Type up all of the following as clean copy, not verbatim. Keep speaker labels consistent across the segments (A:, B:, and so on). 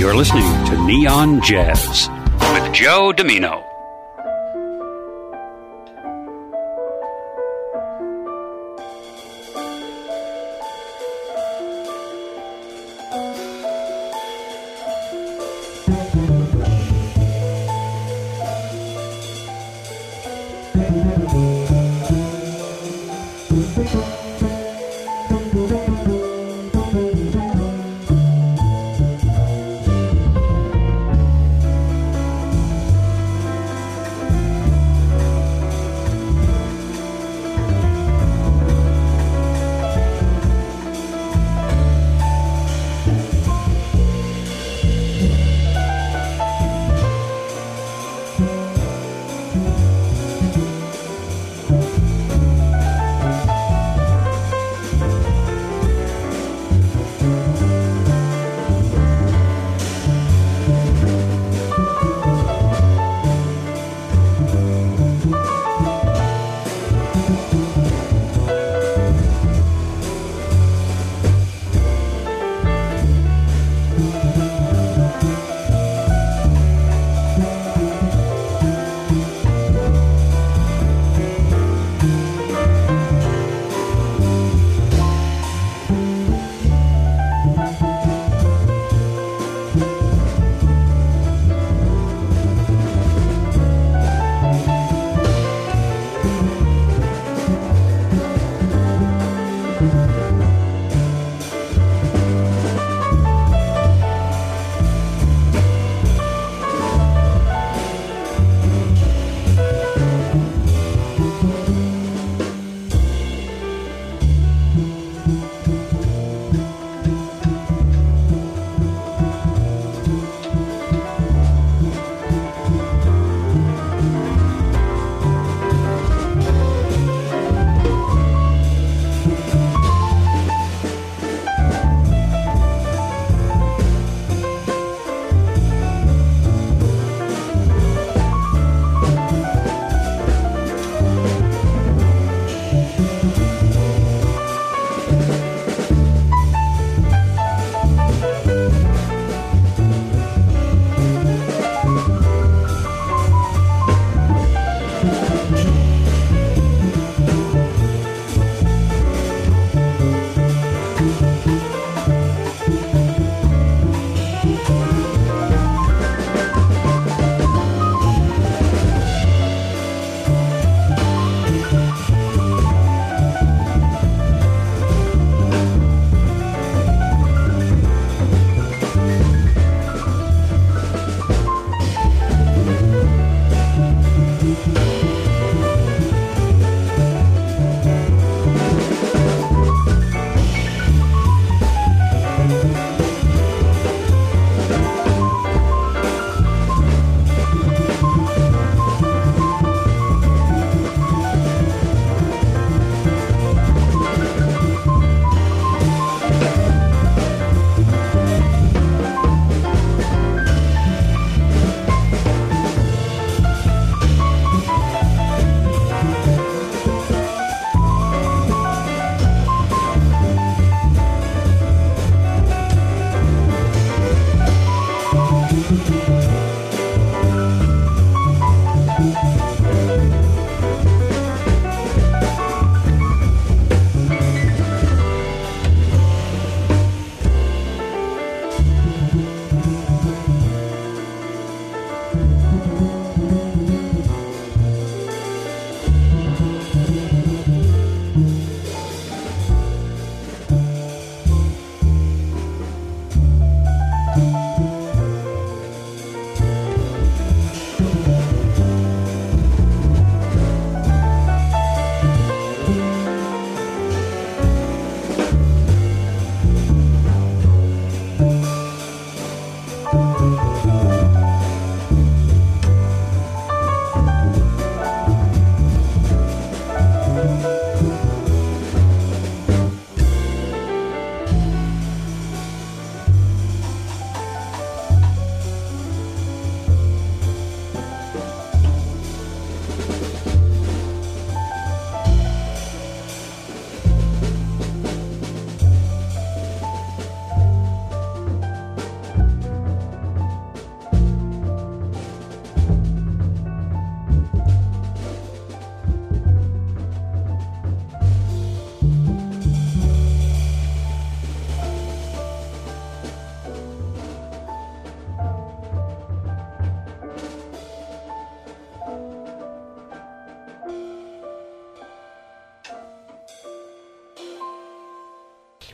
A: You're listening to Neon Jazz with Joe Domino.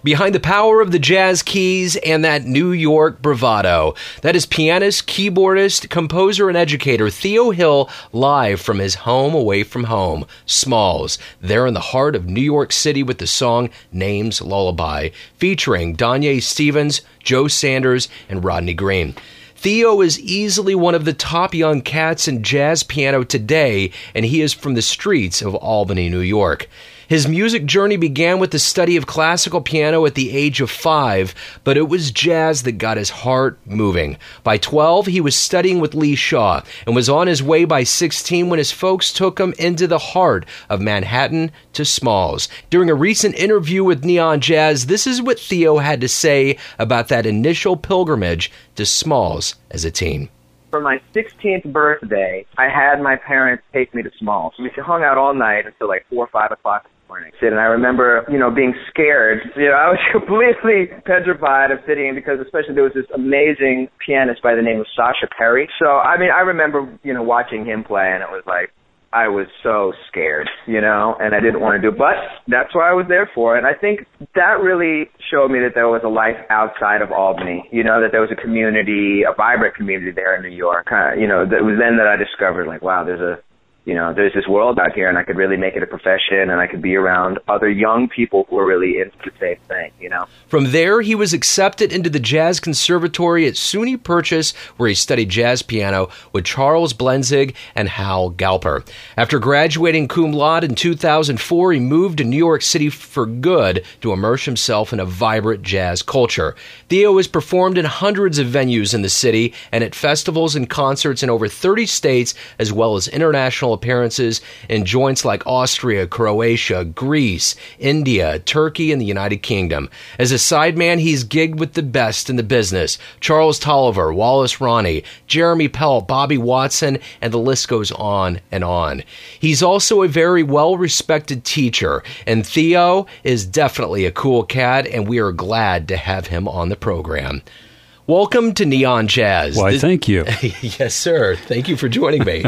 B: Behind the power of the jazz keys and that New York bravado, that is pianist, keyboardist, composer, and educator Theo Hill, live from his home away from home, Smalls, there in the heart of New York City with the song Names Lullaby, featuring Danya Stevens, Joe Sanders, and Rodney Green. Theo is easily one of the top young cats in jazz piano today, and he is from the streets of Albany, New York. His music journey began with the study of classical piano at the age of 5, but it was jazz that got his heart moving. By 12, he was studying with Lee Shaw and was on his way by 16 when his folks took him into the heart of Manhattan to Smalls. During a recent interview with Neon Jazz, this is what Theo had to say about that initial pilgrimage to Smalls as a teen.
C: For my 16th birthday, I had my parents take me to Smalls. We hung out all night until like 4 or 5 o'clock in the morning. And I remember, being scared. I was completely petrified of sitting because especially there was this amazing pianist by the name of Sasha Perry. So, I remember, watching him play, and it was like, I was so scared, and I didn't want to do it. But that's what I was there for. And I think that really showed me that there was a life outside of Albany, that there was a community, a vibrant community there in New York. That was then that I discovered, like, wow, there's this world out here, and I could really make it a profession, and I could be around other young people who are really into the same thing,
B: From there, he was accepted into the Jazz Conservatory at SUNY Purchase, where he studied jazz piano with Charles Blenzig and Hal Galper. After graduating cum laude in 2004, he moved to New York City for good to immerse himself in a vibrant jazz culture. Theo has performed in hundreds of venues in the city and at festivals and concerts in over 30 states, as well as international appearances in joints like Austria, Croatia, Greece, India, Turkey, and the United Kingdom. As a sideman, he's gigged with the best in the business: Charles Tolliver, Wallace Ronnie, Jeremy Pell, Bobby Watson, and the list goes on and on. He's also a very well-respected teacher, and Theo is definitely a cool cat, and we are glad to have him on the program. Welcome to Neon Jazz.
D: Why, thank you.
B: Yes, sir. Thank you for joining me.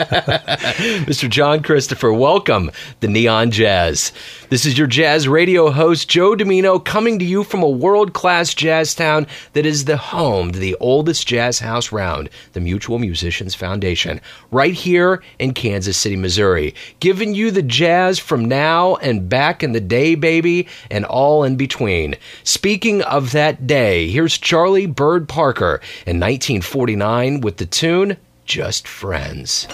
B: Mr. John Christopher, welcome to Neon Jazz. This is your jazz radio host, Joe Domino, coming to you from a world-class jazz town that is the home to the oldest jazz house round, the Mutual Musicians Foundation, right here in Kansas City, Missouri, giving you the jazz from now and back in the day, baby, and all in between. Speaking of that day, here's Charlie Bird Parker in 1949 with the tune Just Friends.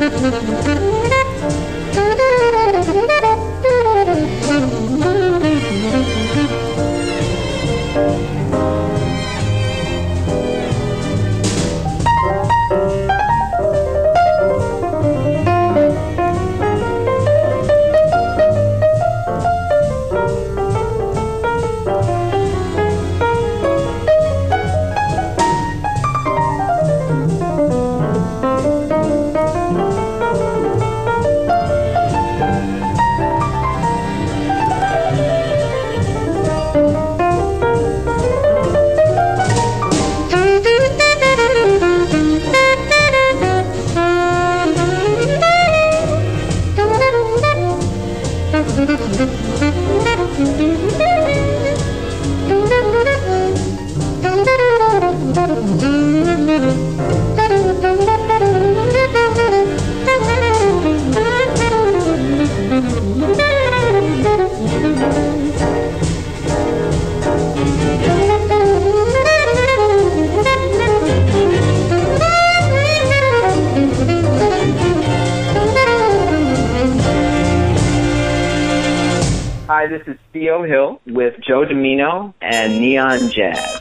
C: Hi, this is Theo Hill with Joe Domino and Neon Jazz.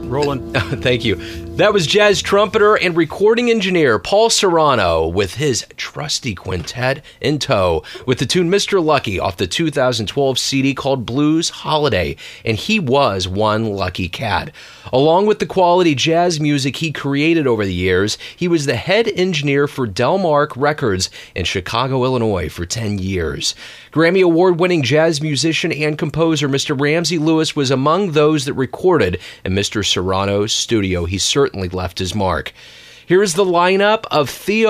D: Rolling.
B: Thank you. That was jazz trumpeter and recording engineer Paul Serrano with his trusty quintet in tow with the tune Mr. Lucky off the 2012 CD called Blues Holiday, and he was one lucky cat. Along with the quality jazz music he created over the years, he was the head engineer for Delmark Records in Chicago, Illinois for 10 years. Grammy Award-winning jazz musician and composer Mr. Ramsey Lewis was among those that recorded in Mr. Serrano's studio. He certainly left his mark. Here's the lineup of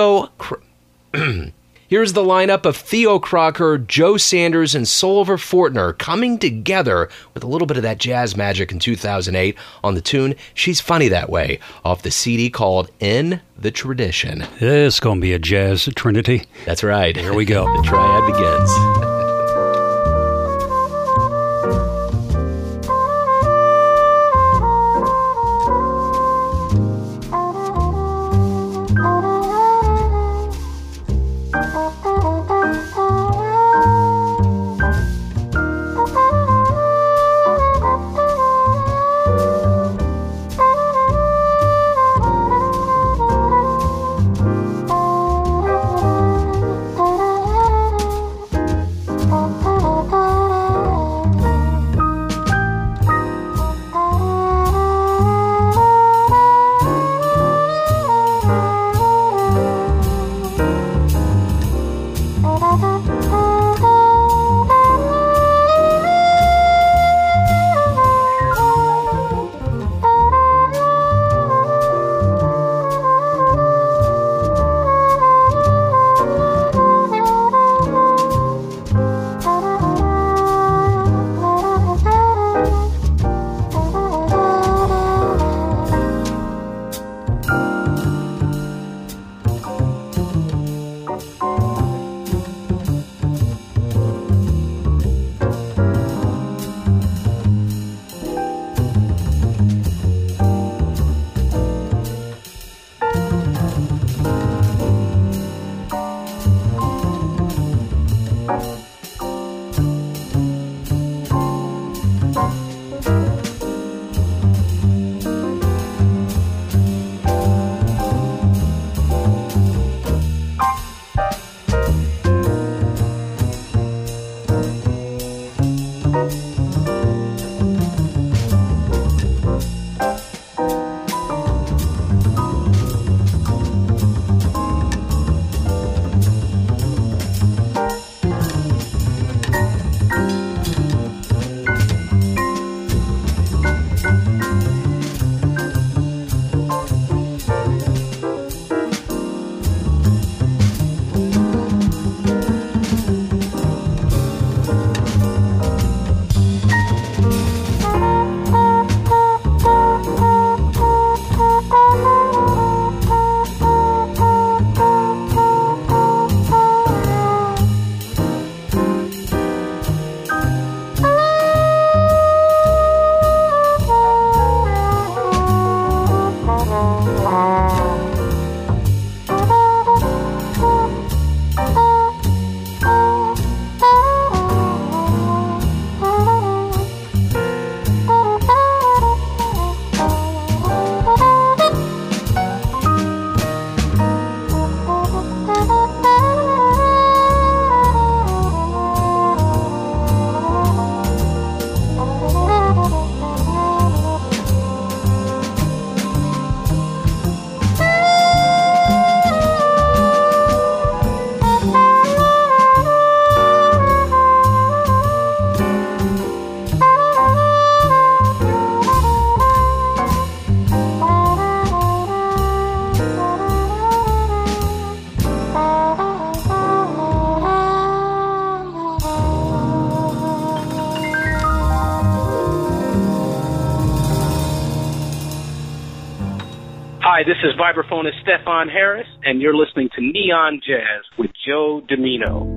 B: Theo Crocker, Joe Sanders, and Sullivan Fortner coming together with a little bit of that jazz magic in 2008 on the tune She's Funny That Way off the CD called In the Tradition.
D: It's going to be a jazz trinity.
B: That's right.
D: Here we go.
B: The triad begins.
E: Hi, this is vibraphonist Stefan Harris, and you're listening to Neon Jazz with Joe Domino.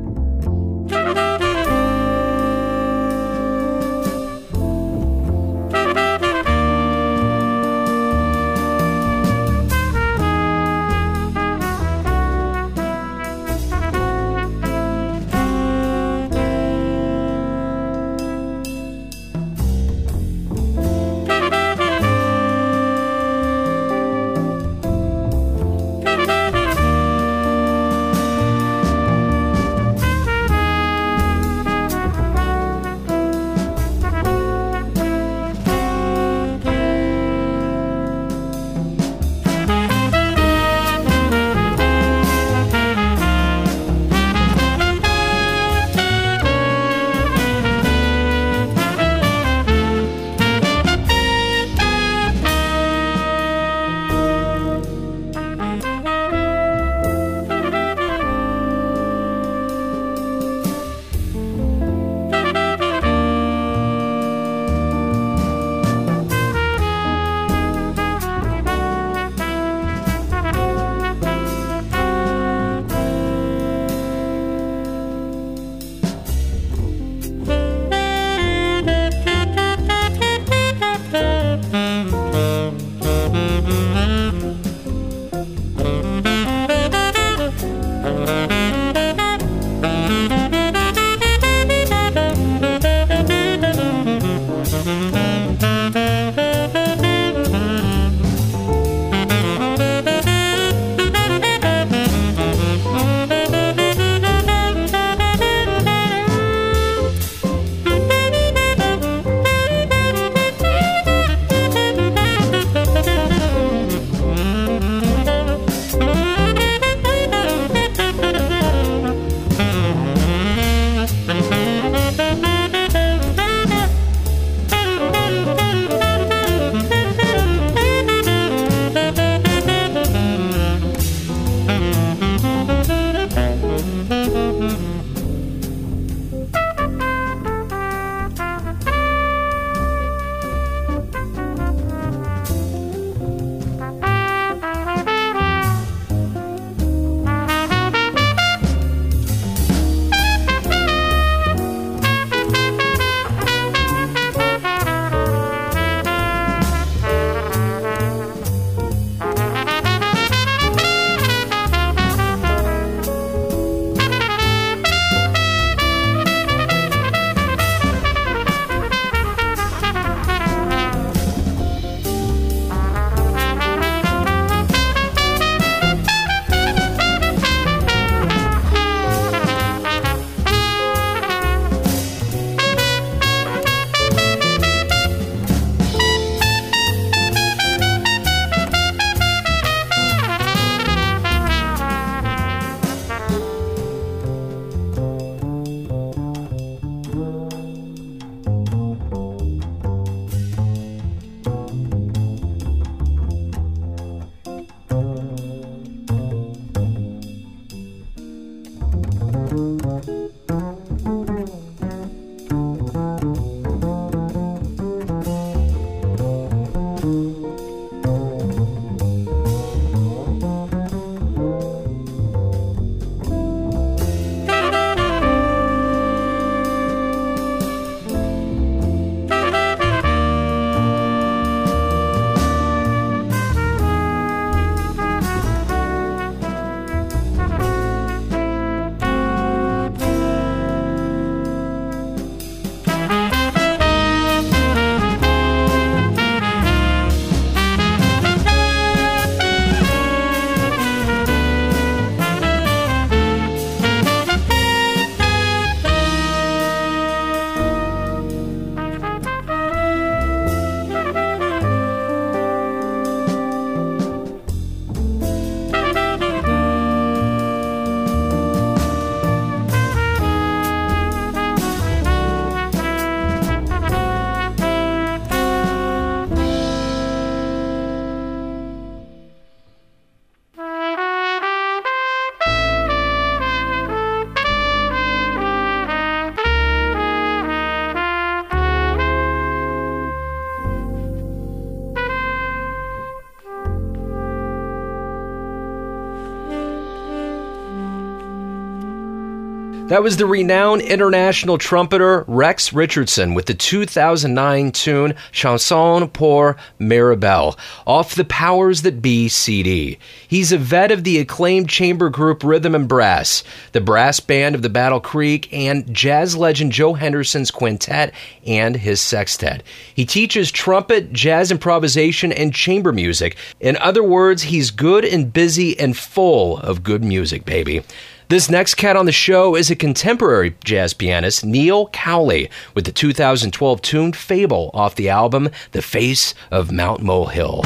B: That was the renowned international trumpeter Rex Richardson with the 2009 tune Chanson pour Mirabelle off the Powers That Be CD. He's a vet of the acclaimed chamber group Rhythm and Brass, the brass band of the Battle Creek, and jazz legend Joe Henderson's quintet and his sextet. He teaches trumpet, jazz improvisation, and chamber music. In other words, he's good and busy and full of good music, baby. This next cat on the show is a contemporary jazz pianist, Neil Cowley, with the 2012 tune Fable off the album The Face of Mount Molehill.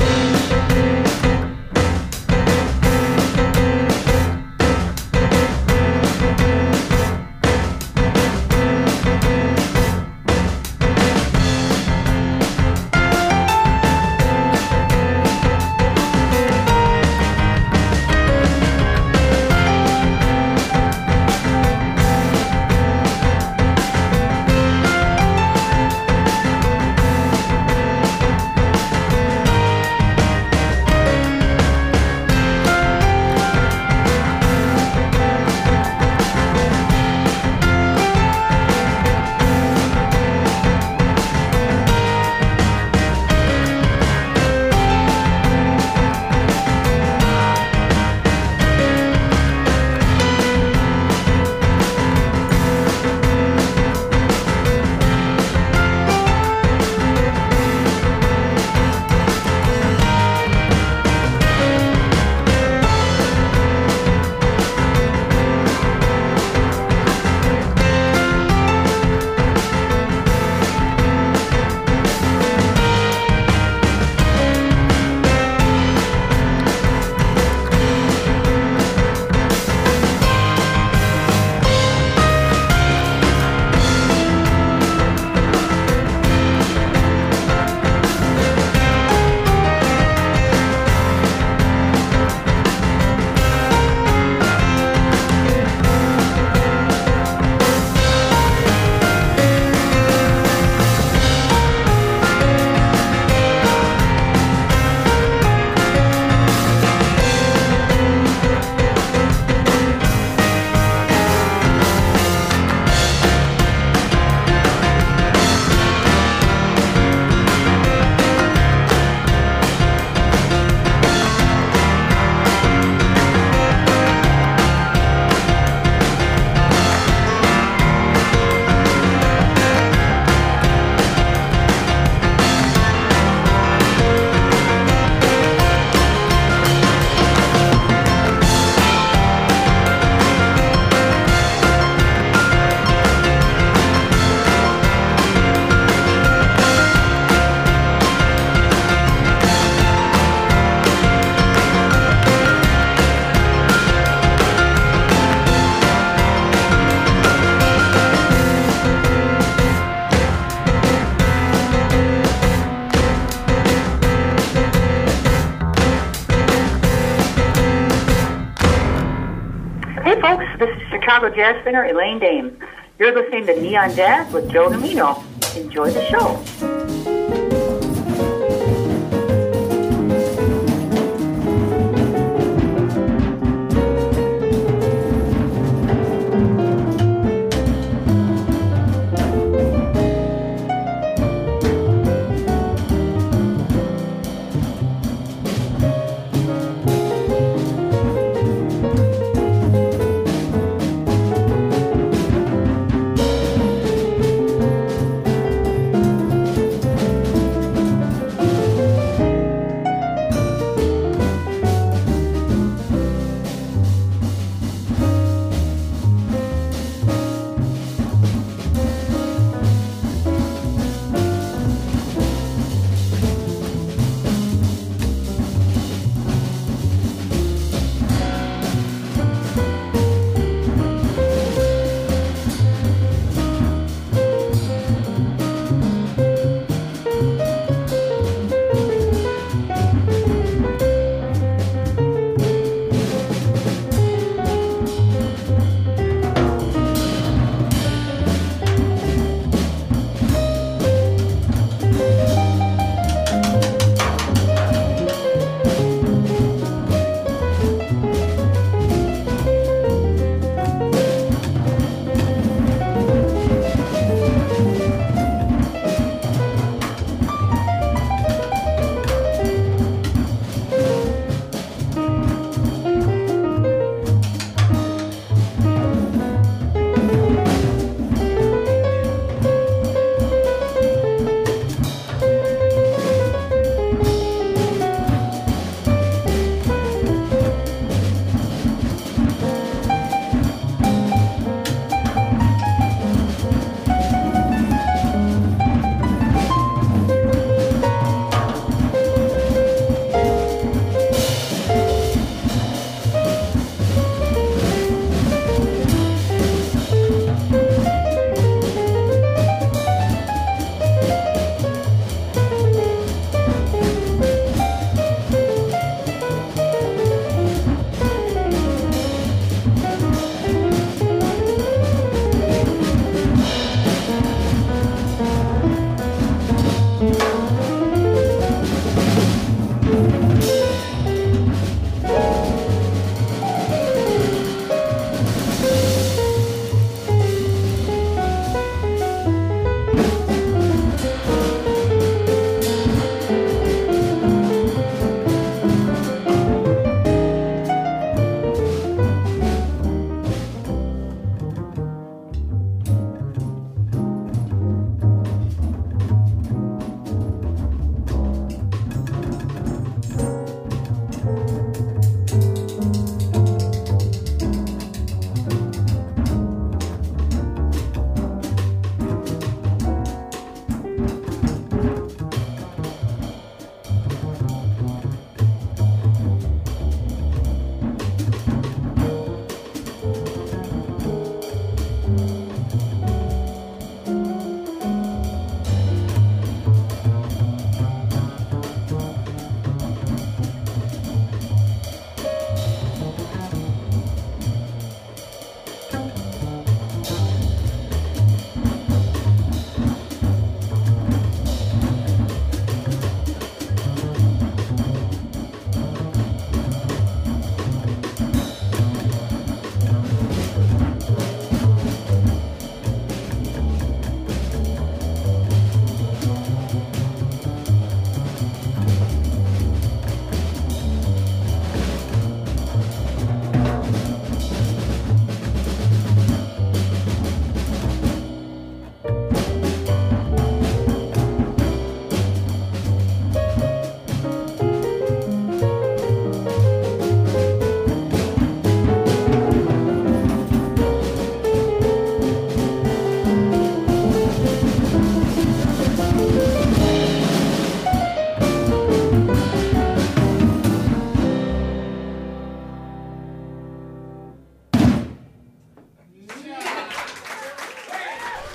F: Chicago jazz singer Elaine Dame. You're listening to Neon Jazz with Joe Domino. Enjoy the show.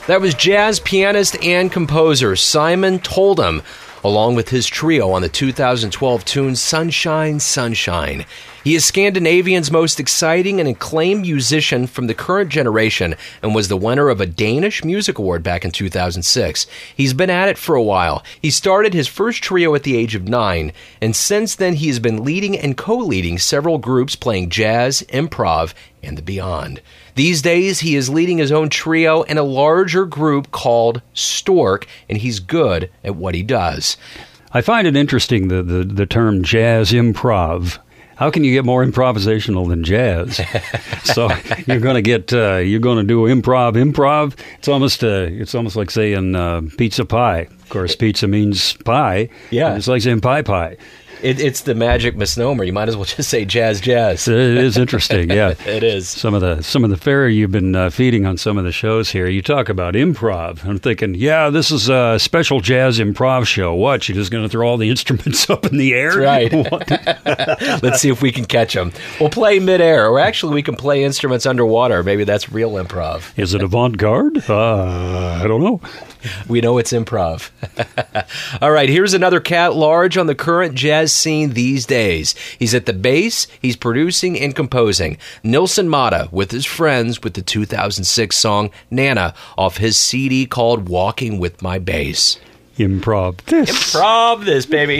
B: That was jazz pianist and composer Simon Toldham, along with his trio on the 2012 tune Sunshine, Sunshine. He is Scandinavian's most exciting and acclaimed musician from the current generation and was the winner of a Danish Music Award back in 2006. He's been at it for a while. He started his first trio at the age of 9, and since then he has been leading and co-leading several groups playing jazz, improv, and the beyond. These days, he is leading his own trio in a larger group called Stork, and he's good at what he does.
D: I find it interesting, the term jazz improv. How can you get more improvisational than jazz? So you're going to do improv. It's almost like saying pizza pie. Of course, pizza means pie.
B: Yeah,
D: it's like saying pie.
B: It's the magic misnomer. You might as well just say jazz.
D: It is interesting, yeah.
B: It is.
D: Some of the fare you've been feeding on some of the shows here, you talk about improv. I'm thinking, yeah, this is a special jazz improv show. What, you're just going to throw all the instruments up in the air?
B: That's right. Let's see if we can catch them. We'll play midair, or actually we can play instruments underwater. Maybe that's real improv.
D: Is it avant-garde? I don't know.
B: We know it's improv. All right, here's another cat large on the current jazz scene these days. He's at the bass, he's producing and composing. Nilson Mata with his friends with the 2006 song Nana off his CD called Walking with My Bass.
D: Improv
B: this, baby.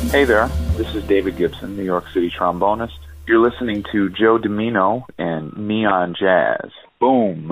G: Hey there, this is David Gibson, New York City trombonist. You're listening to Joe Domino and Neon Jazz. Boom.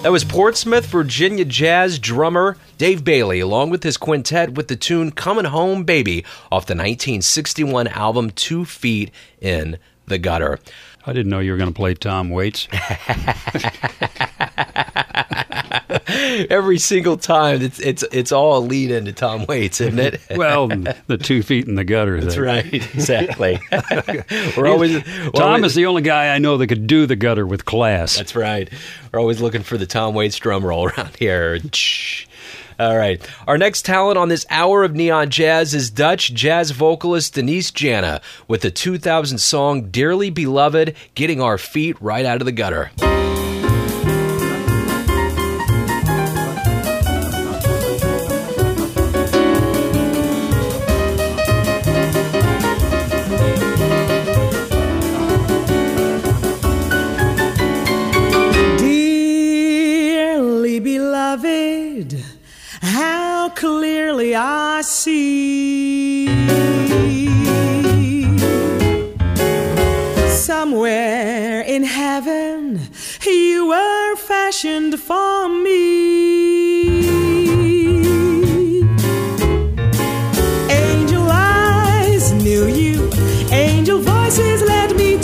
B: That was Portsmouth, Virginia jazz drummer Dave Bailey, along with his quintet, with the tune Coming Home Baby off the 1961 album 2 Feet in the Gutter.
D: I didn't know you were going to play Tom Waits.
B: Every single time, it's all a lead into Tom Waits, isn't it?
D: Well, the 2 feet in the gutter.
B: That's right, exactly.
D: Tom is the only guy I know that could do the gutter with class.
B: That's right. We're always looking for the Tom Waits drum roll around here. All right. Our next talent on this hour of Neon Jazz is Dutch jazz vocalist Denise Jana with the 2000 song Dearly Beloved, getting our feet right out of the gutter.
H: Dearly beloved, how clearly I see somewhere in heaven you were fashioned for me. Angel eyes knew you, angel voices led me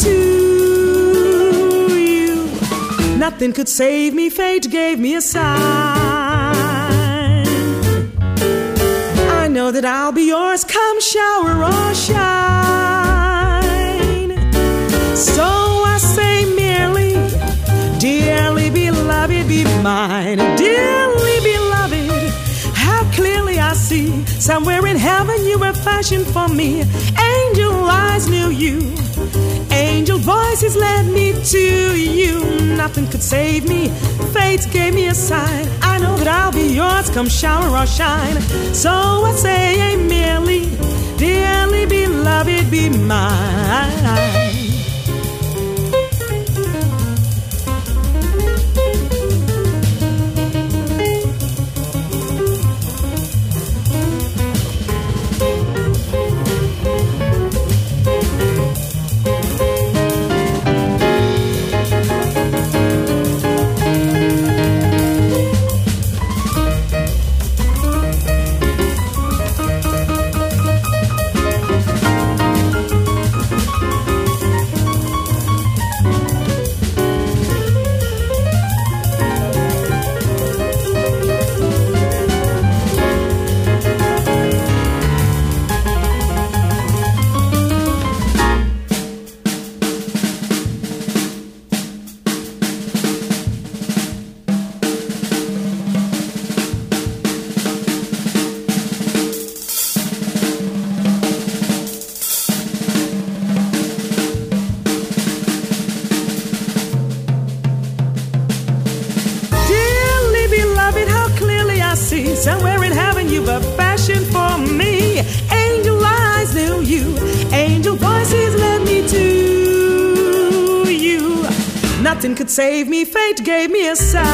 H: to you. Nothing could save me, fate gave me a sign. I know that I'll be yours come shower or shine. So I say merely, dearly beloved, be mine. Dearly beloved, how clearly I see somewhere in heaven you were fashioned for me. Angel eyes knew you, angel voices led me to you. Nothing could save me, fate gave me a sign. I know that I'll be yours come shower or shine. So I say merely, dearly beloved, be mine. Somewhere in heaven you were fashioned for me. Angel eyes knew you, angel voices led me to you. Nothing could save me, fate gave me a sign.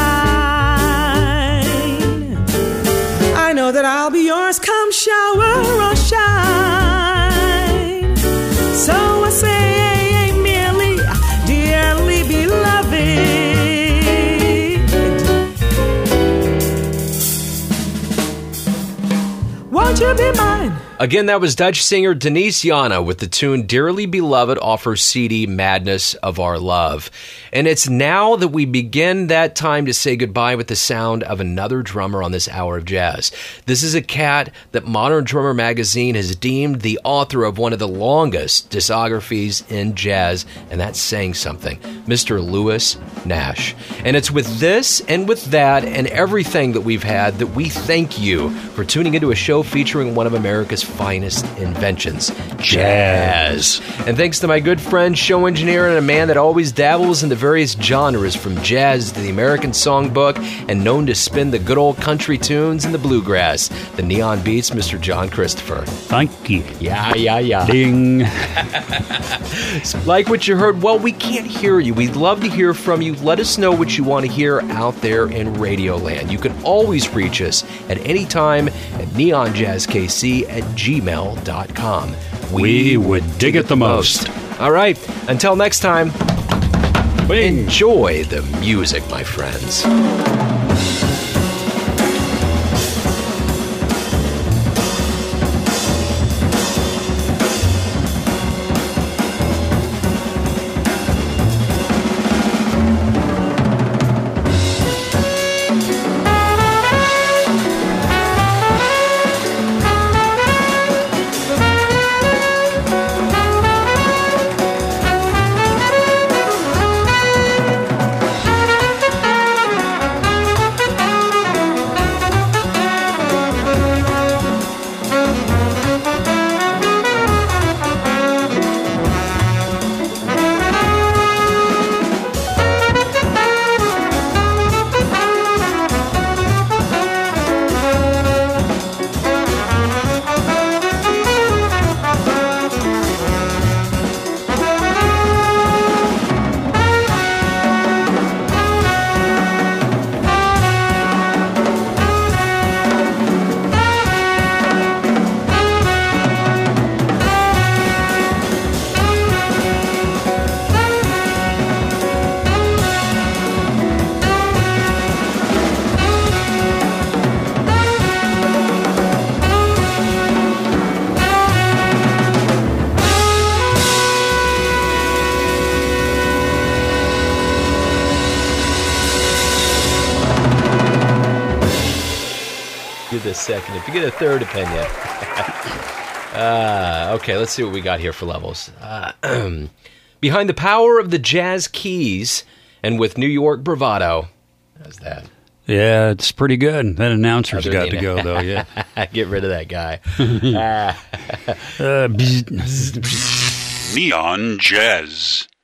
H: I know that I'll be yours come shower or shine. So I say merely, dearly beloved, won't you be mine?
B: Again, that was Dutch singer Denise Jana with the tune Dearly Beloved off her CD Madness of Our Love. And it's now that we begin that time to say goodbye with the sound of another drummer on this hour of jazz. This is a cat that Modern Drummer magazine has deemed the author of one of the longest discographies in jazz, and that's saying something. Mr. Louis Nash. And it's with this and with that and everything that we've had that we thank you for tuning into a show featuring one of America's finest inventions, jazz. And thanks to my good friend, show engineer, and a man that always dabbles into various genres from jazz to the American songbook and known to spin the good old country tunes and the bluegrass, the Neon Beats, Mr. John Christopher.
D: Thank you.
B: Yeah.
D: Ding.
B: Like what you heard? Well, we can't hear you. We'd love to hear from you. Let us know what you want to hear out there in Radioland. You can always reach us at any time at neonjazzkc@gmail.com.
D: We would dig it the most.
B: All right. Until next time,
D: Bing.
B: enjoy the music, my friends. Get a second. If you get a third opinion. Okay, let's see what we got here for levels. Behind the power of the jazz keys and with New York bravado. How's that?
D: Yeah, it's pretty good. That announcer's got to go, though, yeah.
B: Get rid of that guy.
A: Neon Jazz.